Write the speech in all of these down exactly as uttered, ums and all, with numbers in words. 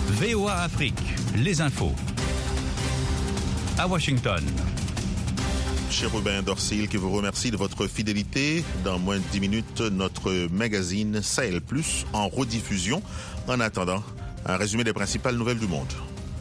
V O A Afrique, les infos. À Washington. Chérubin Dorsil qui vous remercie de votre fidélité. Dans moins de dix minutes, notre magazine Sahel Plus en rediffusion. En attendant, un résumé des principales nouvelles du monde.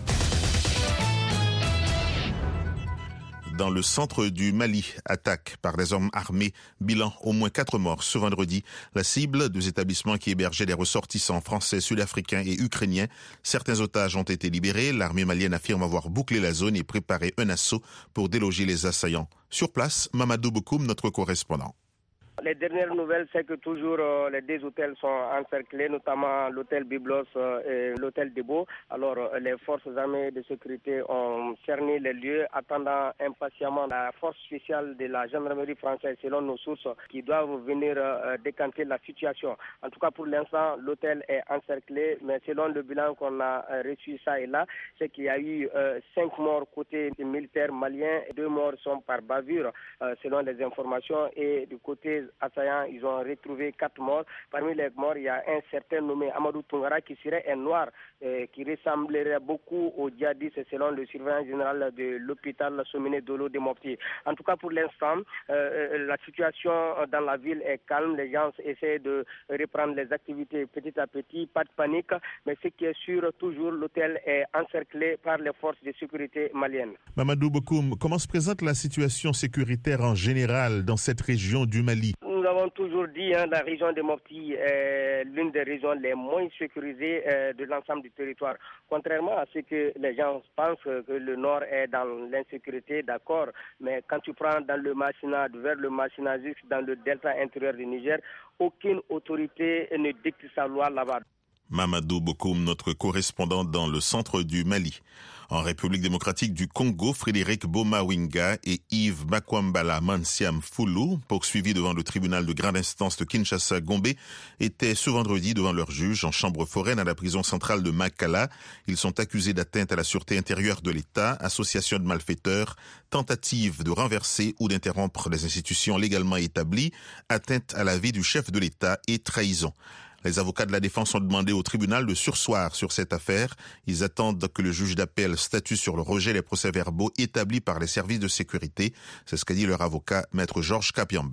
Dans le centre du Mali, attaque par des hommes armés, bilan au moins quatre morts ce vendredi. La cible, deux établissements qui hébergeaient des ressortissants français, sud-africains et ukrainiens. Certains otages ont été libérés. L'armée malienne affirme avoir bouclé la zone et préparé un assaut pour déloger les assaillants. Sur place, Mamadou Bokoum, notre correspondant. Les dernières nouvelles, c'est que toujours euh, les deux hôtels sont encerclés, notamment l'hôtel Byblos euh, et l'hôtel Debo. Alors euh, les forces armées de sécurité ont cerné les lieux, attendant impatiemment la force spéciale de la gendarmerie française, selon nos sources, qui doivent venir euh, décanter la situation. En tout cas, pour l'instant, l'hôtel est encerclé, mais selon le bilan qu'on a euh, reçu ça et là, c'est qu'il y a eu euh, cinq morts côté des militaires maliens, deux morts sont par bavure, euh, selon les informations, et du côté assaillants, ils ont retrouvé quatre morts. Parmi les morts, il y a un certain nommé Amadou Tungara qui serait un noir euh, qui ressemblerait beaucoup au djihadiste selon le surveillant général de l'hôpital Somminé Dolo de Mopti. En tout cas, pour l'instant, euh, la situation dans la ville est calme. Les gens essaient de reprendre les activités petit à petit, pas de panique. Mais ce qui est sûr, toujours, l'hôtel est encerclé par les forces de sécurité maliennes. Mamadou Bokoum, comment se présente la situation sécuritaire en général dans cette région du Mali ? Nous avons toujours dit hein, la région de Mopti est l'une des régions les moins sécurisées euh, de l'ensemble du territoire. Contrairement à ce que les gens pensent que le nord est dans l'insécurité, d'accord, mais quand tu prends dans le Machinade, vers le Machinade, dans le delta intérieur du Niger, aucune autorité ne dicte sa loi là-bas. Mamadou Bokoum, notre correspondant dans le centre du Mali. En République démocratique du Congo, Frédéric Bomawinga et Yves Makwambala Mansiam Foulou, poursuivis devant le tribunal de grande instance de Kinshasa-Gombe, étaient ce vendredi devant leur juge en chambre foraine à la prison centrale de Makala. Ils sont accusés d'atteinte à la sûreté intérieure de l'État, association de malfaiteurs, tentative de renverser ou d'interrompre les institutions légalement établies, atteinte à la vie du chef de l'État et trahison. Les avocats de la défense ont demandé au tribunal de surseoir sur cette affaire. Ils attendent que le juge d'appel statue sur le rejet des procès-verbaux établis par les services de sécurité. C'est ce qu'a dit leur avocat, maître Georges Kapiamba.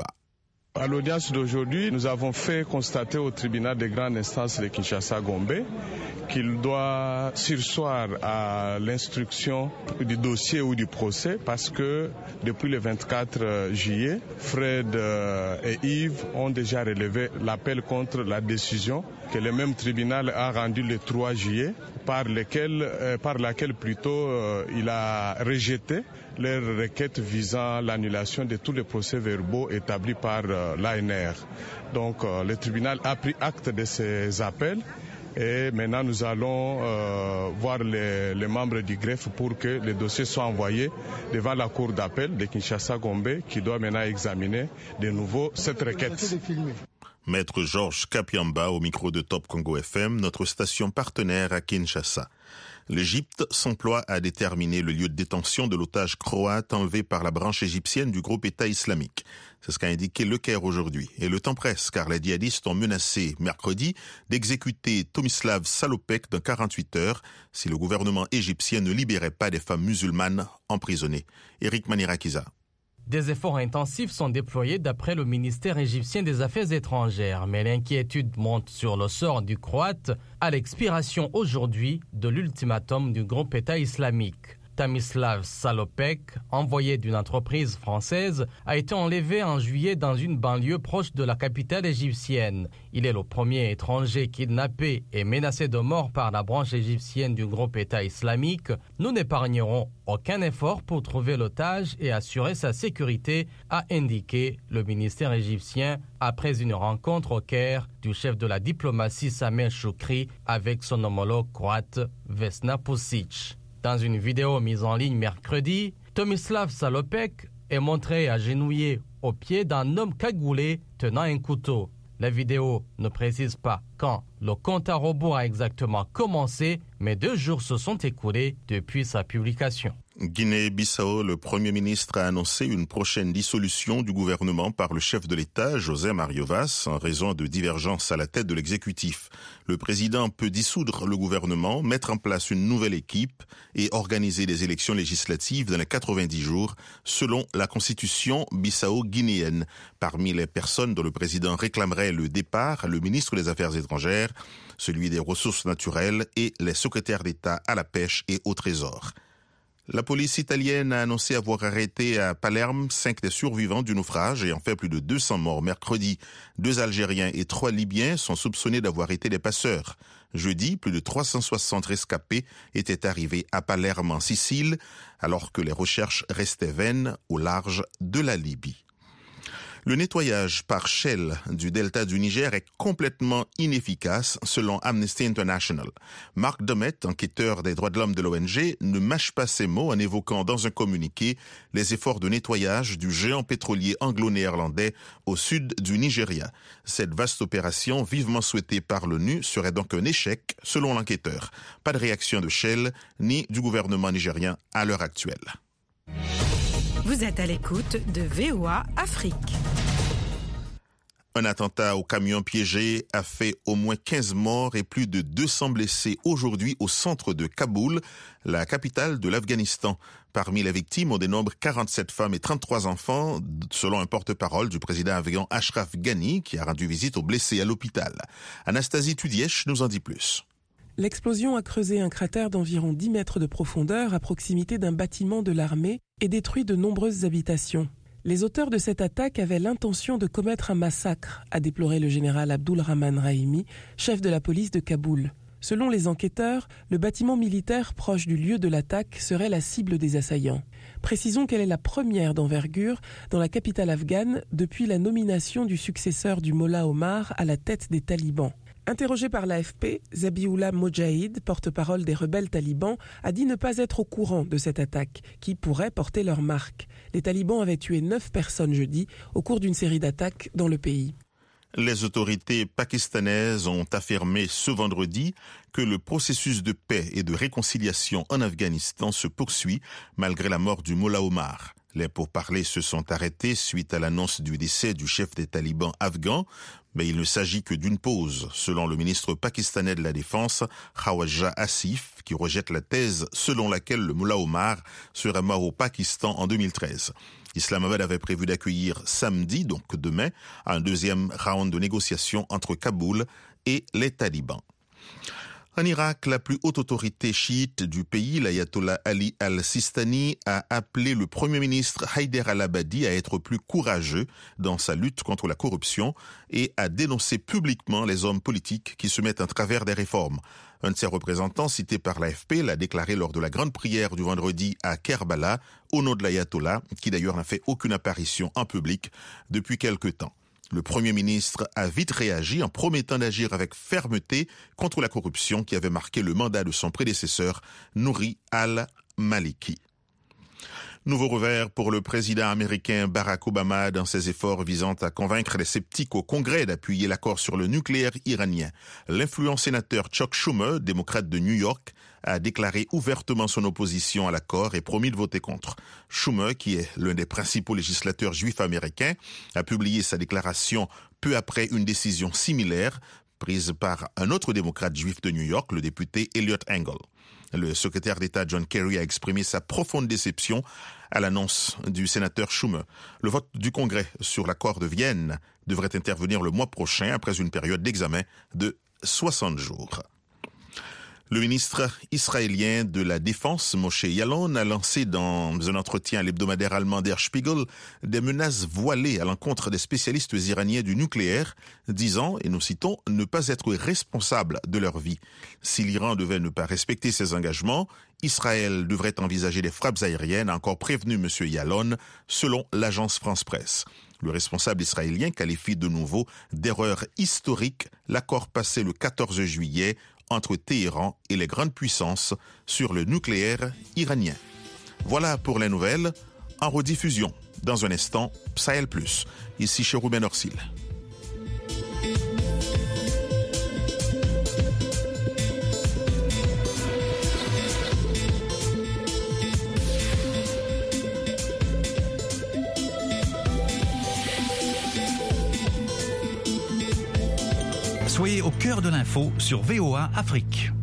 À l'audience d'aujourd'hui, nous avons fait constater au tribunal de grande instance de Kinshasa-Gombe qu'il doit surseoir à l'instruction du dossier ou du procès parce que depuis le vingt-quatre juillet, Fred et Yves ont déjà relevé l'appel contre la décision que le même tribunal a rendue le trois juillet par, lequel, euh, par laquelle plutôt euh, il a rejeté leur requête visant l'annulation de tous les procès-verbaux établis par euh, l'A N R. Donc euh, le tribunal a pris acte de ces appels et maintenant nous allons euh, voir les, les membres du greffe pour que le dossier soit envoyé devant la cour d'appel de Kinshasa-Gombe qui doit maintenant examiner de nouveau cette requête. Maître Georges Kapiamba au micro de Top Congo F M, notre station partenaire à Kinshasa. L'Égypte s'emploie à déterminer le lieu de détention de l'otage croate enlevé par la branche égyptienne du groupe État islamique. C'est ce qu'a indiqué Le Caire aujourd'hui. Et le temps presse, car les djihadistes ont menacé mercredi d'exécuter Tomislav Salopek dans quarante-huit heures si le gouvernement égyptien ne libérait pas des femmes musulmanes emprisonnées. Eric Manirakiza. Des efforts intensifs sont déployés d'après le ministère égyptien des Affaires étrangères, mais l'inquiétude monte sur le sort du Croate à l'expiration aujourd'hui de l'ultimatum du groupe État islamique. Tomislav Salopek, envoyé d'une entreprise française, a été enlevé en juillet dans une banlieue proche de la capitale égyptienne. Il est le premier étranger kidnappé et menacé de mort par la branche égyptienne du groupe État islamique. Nous n'épargnerons aucun effort pour trouver l'otage et assurer sa sécurité, a indiqué le ministère égyptien après une rencontre au Caire du chef de la diplomatie Samir Choukri avec son homologue croate Vesna Pusic. Dans une vidéo mise en ligne mercredi, Tomislav Salopek est montré agenouillé au pied d'un homme cagoulé tenant un couteau. La vidéo ne précise pas quand le compte à rebours a exactement commencé, mais deux jours se sont écoulés depuis sa publication. Guinée-Bissau, le Premier ministre a annoncé une prochaine dissolution du gouvernement par le chef de l'État, José Mario Vaz, en raison de divergences à la tête de l'exécutif. Le président peut dissoudre le gouvernement, mettre en place une nouvelle équipe et organiser des élections législatives dans les quatre-vingt-dix jours, selon la constitution bissau-guinéenne. Parmi les personnes dont le président réclamerait le départ, le ministre des Affaires étrangères, celui des ressources naturelles et les secrétaires d'État à la pêche et au trésor. La police italienne a annoncé avoir arrêté à Palerme cinq des survivants du naufrage et en fait plus de deux cents morts mercredi. Deux Algériens et trois Libyens sont soupçonnés d'avoir été des passeurs. Jeudi, plus de trois cent soixante rescapés étaient arrivés à Palerme en Sicile, alors que les recherches restaient vaines au large de la Libye. Le nettoyage par Shell du delta du Niger est complètement inefficace selon Amnesty International. Marc Domet, enquêteur des droits de l'homme de l'O N G, ne mâche pas ses mots en évoquant dans un communiqué les efforts de nettoyage du géant pétrolier anglo-néerlandais au sud du Nigeria. Cette vaste opération, vivement souhaitée par l'ONU, serait donc un échec selon l'enquêteur. Pas de réaction de Shell ni du gouvernement nigérien à l'heure actuelle. Vous êtes à l'écoute de V O A Afrique. Un attentat au camion piégé a fait au moins quinze morts et plus de deux cents blessés aujourd'hui au centre de Kaboul, la capitale de l'Afghanistan. Parmi les victimes, on dénombre quarante-sept femmes et trente-trois enfants, selon un porte-parole du président afghan Ashraf Ghani, qui a rendu visite aux blessés à l'hôpital. Anastasie Tudièche nous en dit plus. L'explosion a creusé un cratère d'environ dix mètres de profondeur à proximité d'un bâtiment de l'armée et détruit de nombreuses habitations. Les auteurs de cette attaque avaient l'intention de commettre un massacre, a déploré le général Abdul Rahman Rahimi, chef de la police de Kaboul. Selon les enquêteurs, le bâtiment militaire proche du lieu de l'attaque serait la cible des assaillants. Précisons qu'elle est la première d'envergure dans la capitale afghane depuis la nomination du successeur du Mollah Omar à la tête des talibans. Interrogé par l'A F P, Zabiullah Mojahid, porte-parole des rebelles talibans, a dit ne pas être au courant de cette attaque, qui pourrait porter leur marque. Les talibans avaient tué neuf personnes jeudi au cours d'une série d'attaques dans le pays. Les autorités pakistanaises ont affirmé ce vendredi que le processus de paix et de réconciliation en Afghanistan se poursuit malgré la mort du Mollah Omar. Les pourparlers se sont arrêtés suite à l'annonce du décès du chef des talibans afghans, mais il ne s'agit que d'une pause, selon le ministre pakistanais de la Défense, Khawaja Asif, qui rejette la thèse selon laquelle le Mollah Omar serait mort au Pakistan en deux mille treize. Islamabad avait prévu d'accueillir samedi, donc demain, un deuxième round de négociations entre Kaboul et les talibans. En Irak, la plus haute autorité chiite du pays, l'ayatollah Ali al-Sistani, a appelé le Premier ministre Haider al-Abadi à être plus courageux dans sa lutte contre la corruption et à dénoncer publiquement les hommes politiques qui se mettent en travers des réformes. Un de ses représentants, cité par l'A F P, l'a déclaré lors de la grande prière du vendredi à Kerbala, au nom de l'ayatollah, qui d'ailleurs n'a fait aucune apparition en public depuis quelque temps. Le Premier ministre a vite réagi en promettant d'agir avec fermeté contre la corruption qui avait marqué le mandat de son prédécesseur, Nouri al-Maliki. Nouveau revers pour le président américain Barack Obama dans ses efforts visant à convaincre les sceptiques au Congrès d'appuyer l'accord sur le nucléaire iranien. L'influent sénateur Chuck Schumer, démocrate de New York, a déclaré ouvertement son opposition à l'accord et promis de voter contre. Schumer, qui est l'un des principaux législateurs juifs américains, a publié sa déclaration peu après une décision similaire prise par un autre démocrate juif de New York, le député Eliot Engel. Le secrétaire d'État John Kerry a exprimé sa profonde déception à l'annonce du sénateur Schumer. Le vote du Congrès sur l'accord de Vienne devrait intervenir le mois prochain après une période d'examen de soixante jours. Le ministre israélien de la Défense, Moshe Yaalon, a lancé dans un entretien à l'hebdomadaire allemand Der Spiegel des menaces voilées à l'encontre des spécialistes iraniens du nucléaire, disant, et nous citons, ne pas être responsable de leur vie. Si l'Iran devait ne pas respecter ses engagements, Israël devrait envisager des frappes aériennes, a encore prévenu M. Yaalon, selon l'agence France-Presse. Le responsable israélien qualifie de nouveau d'erreur historique l'accord passé le quatorze juillet entre Téhéran et les grandes puissances sur le nucléaire iranien. Voilà pour les nouvelles. En rediffusion, dans un instant, Sahel Plus. Ici chez Ruben Orsil. cœur de l'info sur V O A Afrique.